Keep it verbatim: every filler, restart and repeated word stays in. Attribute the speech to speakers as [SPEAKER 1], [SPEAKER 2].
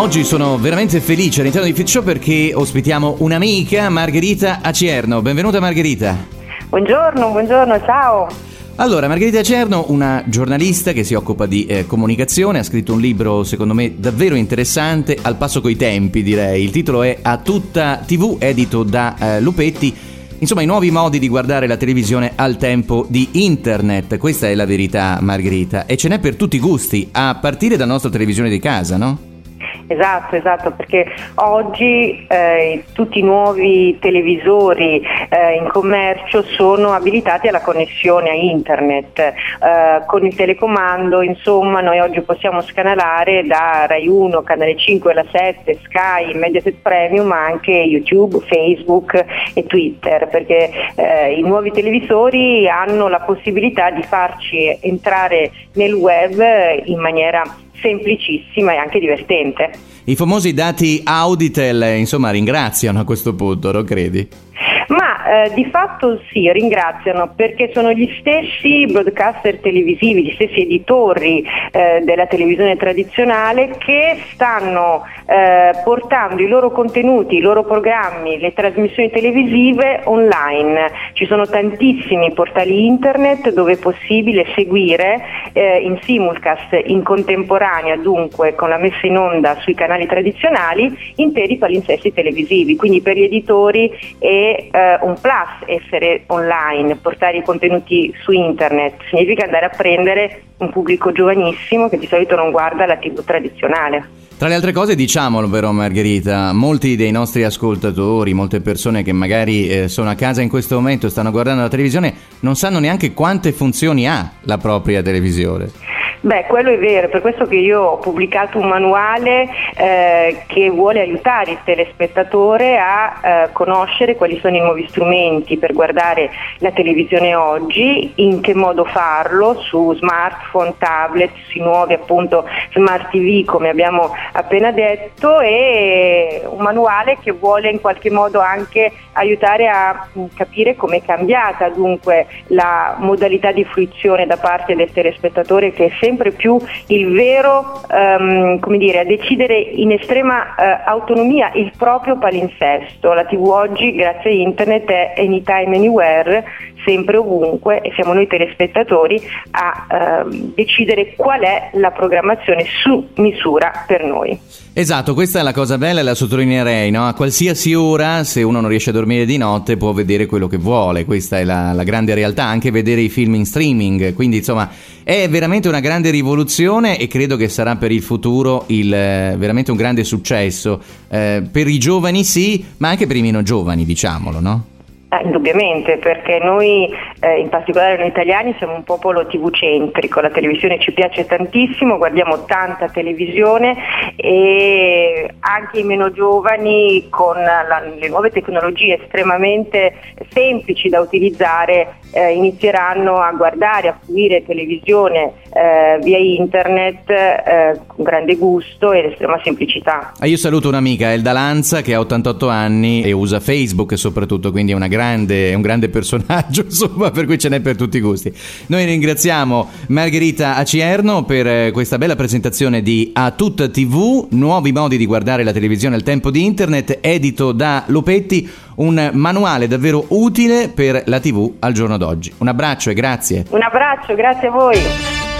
[SPEAKER 1] Oggi sono veramente felice all'interno di Fit Show perché ospitiamo un'amica, Margherita Acierno. Benvenuta Margherita.
[SPEAKER 2] Buongiorno, buongiorno, ciao.
[SPEAKER 1] Allora, Margherita Acierno, una giornalista che si occupa di eh, comunicazione, ha scritto un libro secondo me davvero interessante, al passo coi tempi direi. Il titolo è A tutta tivù, edito da eh, Lupetti. Insomma, i nuovi modi di guardare la televisione al tempo di internet. Questa è la verità, Margherita, e ce n'è per tutti i gusti, a partire dalla nostra televisione di casa, no?
[SPEAKER 2] Esatto, esatto, perché oggi eh, tutti i nuovi televisori eh, in commercio sono abilitati alla connessione a internet. Eh, con il telecomando, insomma, noi oggi possiamo scanalare da Rai uno, Canale cinque, La sette, Sky, Mediaset Premium, ma anche YouTube, Facebook e Twitter, perché eh, i nuovi televisori hanno la possibilità di farci entrare nel web in maniera semplicissima e anche divertente.
[SPEAKER 1] I famosi dati Auditel, insomma, ringraziano a questo punto, non credi?
[SPEAKER 2] Ma eh, di fatto sì, ringraziano, perché sono gli stessi broadcaster televisivi, gli stessi editori eh, della televisione tradizionale che stanno eh, portando i loro contenuti, i loro programmi, le trasmissioni televisive online. Ci sono tantissimi portali internet dove è possibile seguire eh, in simulcast, in contemporanea, dunque con la messa in onda sui canali tradizionali, interi palinsesti televisivi. Quindi per gli editori è eh, un plus essere online, portare i contenuti su internet, significa andare a prendere un pubblico giovanissimo che di solito non guarda la tivù tradizionale.
[SPEAKER 1] Tra le altre cose, diciamolo però Margherita, molti dei nostri ascoltatori, molte persone che magari eh, sono a casa in questo momento e stanno guardando la televisione, non sanno neanche quante funzioni ha la propria televisione.
[SPEAKER 2] Beh, quello è vero, per questo che io ho pubblicato un manuale eh, che vuole aiutare il telespettatore a eh, conoscere quali sono i nuovi strumenti per guardare la televisione oggi, in che modo farlo su smartphone, tablet, sui nuovi appunto smart tivù come abbiamo appena detto, e un manuale che vuole in qualche modo anche aiutare a capire come è cambiata dunque la modalità di fruizione da parte del telespettatore, che è sempre più il vero, um, come dire, a decidere in estrema uh, autonomia il proprio palinsesto. La tivù oggi, grazie a internet, è anytime, anywhere, sempre ovunque, e siamo noi telespettatori a uh, decidere qual è la programmazione su misura per noi.
[SPEAKER 1] Esatto, questa è la cosa bella e la sottolineerei, no? A qualsiasi ora, se uno non riesce a dormire di notte, può vedere quello che vuole. Questa è la, la grande realtà, anche vedere i film in streaming. Quindi insomma è veramente una grande rivoluzione e credo che sarà per il futuro il, eh, veramente un grande successo, eh, per i giovani sì, ma anche per i meno giovani, diciamolo, no?
[SPEAKER 2] Eh, indubbiamente, perché noi eh, in particolare noi italiani siamo un popolo tivù centrico, la televisione ci piace tantissimo, guardiamo tanta televisione, e anche i meno giovani con la, le nuove tecnologie estremamente semplici da utilizzare eh, inizieranno a guardare, a fruire televisione eh, via internet eh, con grande gusto ed estrema semplicità.
[SPEAKER 1] Ah, io saluto un'amica, Elda Lanza, che ha ottantotto anni e usa Facebook soprattutto, quindi è una grande, è un grande personaggio, insomma, per cui ce n'è per tutti i gusti. Noi ringraziamo Margherita Acierno per questa bella presentazione di A tutta tivù, nuovi modi di guardare la televisione al tempo di internet, edito da Lupetti, un manuale davvero utile per la tivù al giorno d'oggi. Un abbraccio e grazie.
[SPEAKER 2] Un abbraccio, grazie a voi.